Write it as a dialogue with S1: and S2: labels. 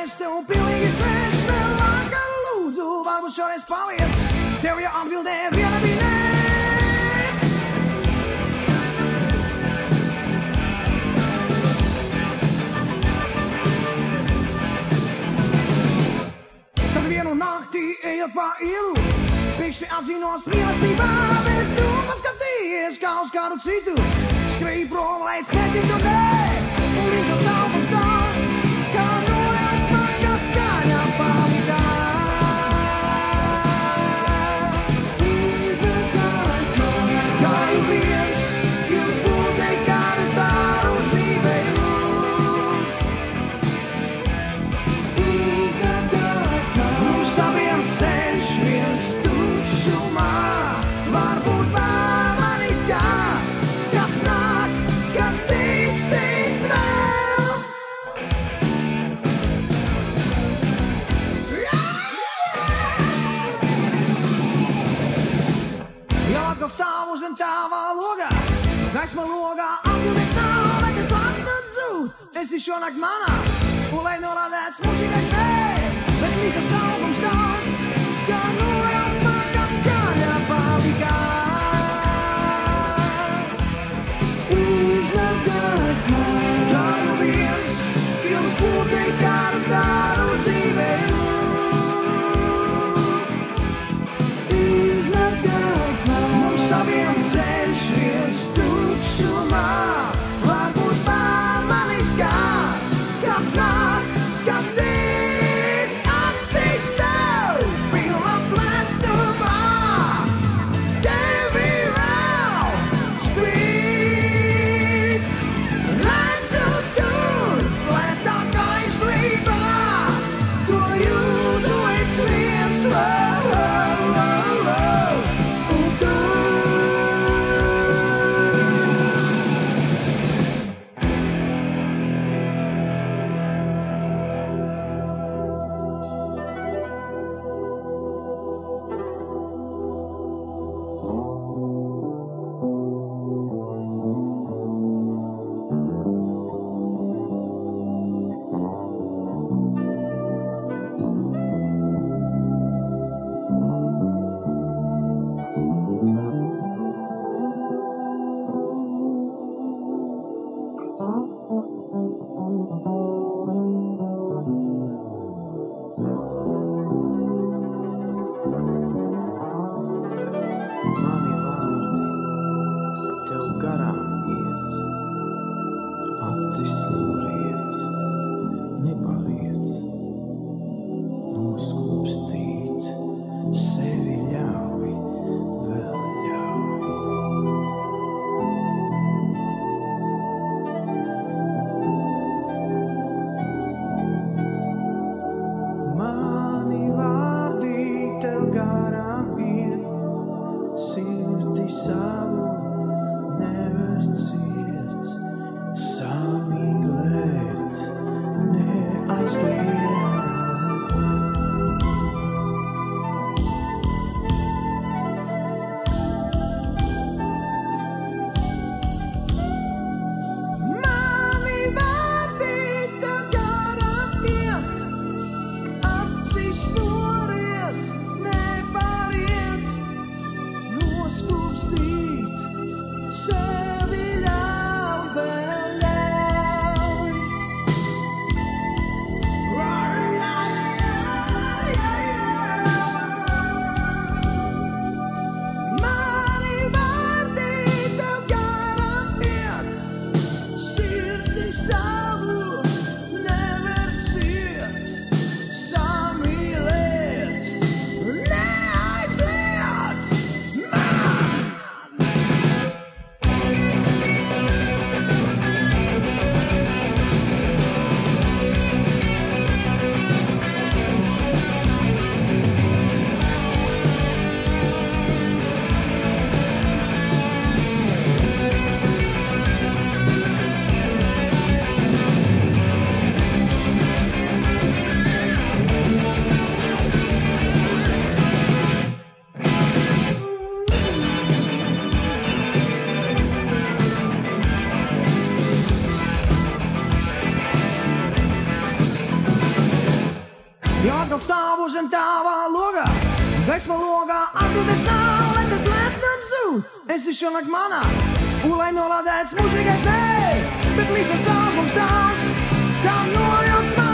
S1: es tev pilnīgi svešs, nevakar lūdzu, varbūt šoreiz paliec, tev jau atbildē viena bija nē. Tad vienu naktī ejot pa ielu, pēkšņi atzinos mīlestībā, bet tu paskatījies kā uz kādu citu, skrēji prom, lai es netiktu nē, un viņš jau saukums tās, kā nojās man, kā skaņā palikā. Īstais gājs man, kā jau viens, jūs būtei, kā es daru dzīvēju. Īstais gājs man, mums saviem ceļš viens tukšumā, varbūt pārmanīs kāds, kas nāk, kas tic vēl. Jau atkal stāvu zem tavā logā, gaisma logā, atbildes nav, bet es labdod zūd, esi šonakt manā, un lai norādēts mūžīgais nē, bet līdz ar saugums daudz, kā nojās man, kā skaņā palikā. Īstais gājs man, kā jau viens, jums būtei, kā es daru dzīvēju. Īstais gājs man, mums saviem ceļš viens tukšumā, varbūt pārmanīs kāds, kas nāk, kas tic, acīs tev, pilnas letumā, tevi vēl strīds, redzu tur, slētā kaislībā, to jūtu es viens, un tu. Mani vārdi tev garām iet, acis lūriet, nepariet, noskūpstīt, sevi ļauj, vēl ļauj. Mani vārdi tev garām iet, sirdi savu nevar ciet, samīlēt neaizliedz. Mani vārdi tev garām iet, acīs lūriet, nepariet, noskūpstīt, sevi ļauj, vēl ļauj. Mani vārdi tev garām iet, sirdi savu nevar ciet, samīlēt, neaizliedz man. to zem tāvā logā. Gaisma logā atbildes nav, lai tas lepnam zūd. Esi šonakt manā, un lai nolādēts mūžīgais nē, bet līdz ar savu mums daudz, kā nojauts man.